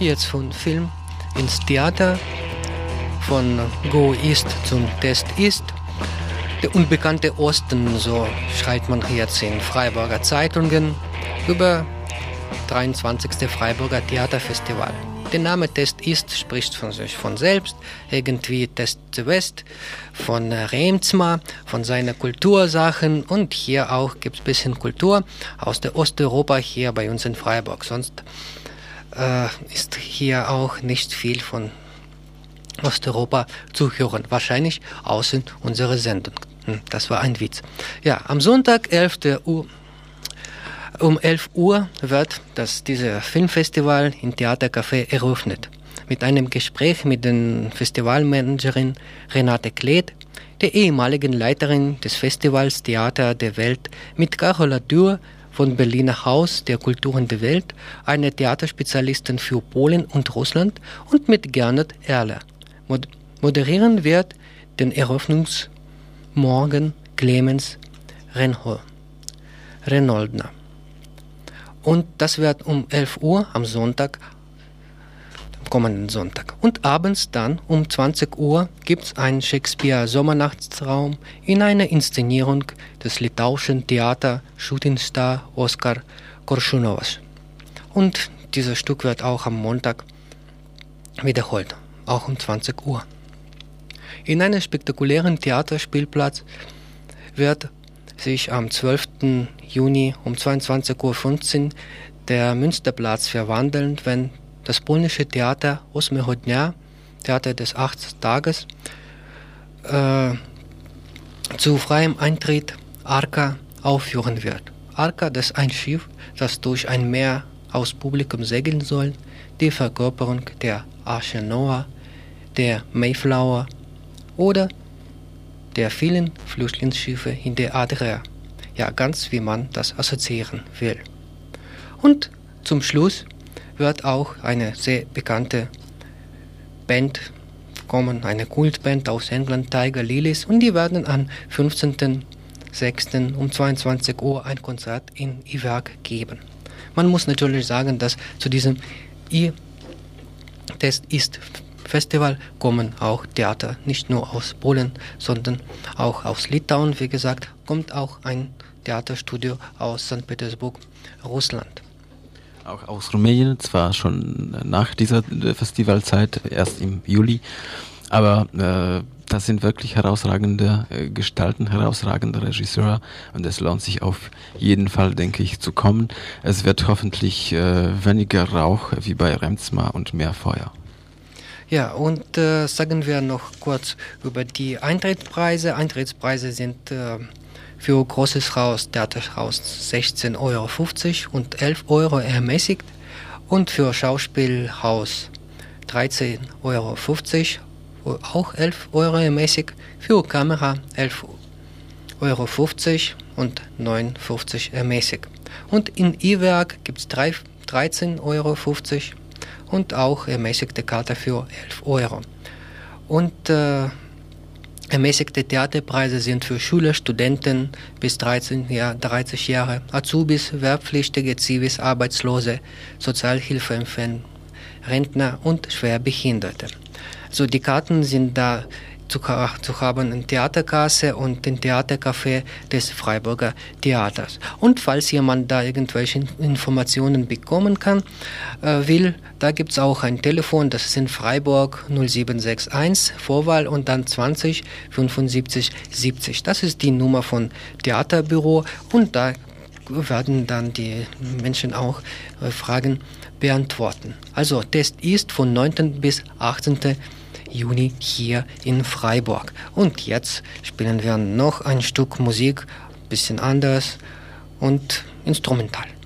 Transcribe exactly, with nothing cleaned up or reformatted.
jetzt von Film ins Theater, von Go East zum Test East. Der unbekannte Osten, so schreibt man jetzt in Freiburger Zeitungen, über dreiundzwanzigste Freiburger Theaterfestival. Der Name Test East spricht von sich von selbst, irgendwie Test West, von Reemtsma, von seinen Kultursachen, und hier auch gibt es ein bisschen Kultur aus der Osteuropa hier bei uns in Freiburg. Sonst äh, ist hier auch nicht viel von Osteuropa zu hören, wahrscheinlich außer unserer Sendung. Hm, das war ein Witz. Ja, am Sonntag, elften Uhr, um elf Uhr wird das, dieses Filmfestival im Theatercafé eröffnet. Mit einem Gespräch mit der Festivalmanagerin Renate Kleth, der ehemaligen Leiterin des Festivals Theater der Welt, mit Carola Dürr von Berliner Haus der Kulturen der Welt, einer Theaterspezialistin für Polen und Russland, und mit Gernot Erler. Mod- moderieren wird den Eröffnungsmorgen Clemens Renho- Renoldner. Und das wird um elf Uhr am Sonntag, am kommenden Sonntag. Und abends dann um zwanzig Uhr gibt es einen Shakespeare-Sommernachtsraum in einer Inszenierung des litauischen Theater Shootingstar Oskar Koršunovas. Und dieses Stück wird auch am Montag wiederholt, auch um zwanzig Uhr. In einem spektakulären Theaterspielplatz wird sich am zwölften Juni um zweiundzwanzig Uhr fünfzehn der Münsterplatz verwandeln, wenn das polnische Theater Ósmego Dnia, Theater des achten Tages, äh, zu freiem Eintritt Arka aufführen wird. Arka, das ist ein Schiff, das durch ein Meer aus Publikum segeln soll, die Verkörperung der Arche Noah, der Mayflower oder der vielen Flüchtlingsschiffe in der Adria. Ja, ganz wie man das assoziieren will. Und zum Schluss wird auch eine sehr bekannte Band kommen, eine Kultband aus England, Tiger Lilies, und die werden am fünfzehnten sechsten um zweiundzwanzig Uhr ein Konzert in I-Werk geben. Man muss natürlich sagen, dass zu diesem I-Test ist Festival kommen auch Theater, nicht nur aus Polen, sondern auch aus Litauen. Wie gesagt, kommt auch ein Theaterstudio aus Sankt Petersburg, Russland. Auch aus Rumänien, zwar schon nach dieser Festivalzeit, erst im Juli, aber äh, das sind wirklich herausragende äh, Gestalten, herausragende Regisseure, und es lohnt sich auf jeden Fall, denke ich, zu kommen. Es wird hoffentlich äh, weniger Rauch wie bei Reemtsma und mehr Feuer. Ja, und äh, sagen wir noch kurz über die Eintrittspreise. Eintrittspreise sind äh, für Großes Haus, Theaterhaus sechzehn Euro fünfzig und elf Euro ermäßigt, und für Schauspielhaus dreizehn Euro fünfzig, auch elf Euro ermäßigt, für Kamera elf Euro fünfzig und neun fünfzig ermäßigt. Und in I-Werk gibt es dreizehn Euro fünfzig und auch ermäßigte Karte für elf Euro. Und äh, ermäßigte Theaterpreise sind für Schüler, Studenten bis dreizehn, ja, dreißig Jahre, Azubis, Wehrpflichtige, Zivis, Arbeitslose, Sozialhilfeempfänger, Rentner und Schwerbehinderte. So, die Karten sind da zu, zu haben in Theaterkasse und im Theatercafé des Freiburger Theaters. Und falls jemand da irgendwelche Informationen bekommen kann, äh, will, da gibt es auch ein Telefon, das ist in Freiburg null sieben sechs eins, Vorwahl und dann zwanzig fünfundsiebzig siebzig. Das ist die Nummer von Theaterbüro, und da werden dann die Menschen auch äh, Fragen beantworten. Also Test ist von neunten bis achtzehnten Juni hier in Freiburg. Und jetzt spielen wir noch ein Stück Musik, bisschen anders und instrumental.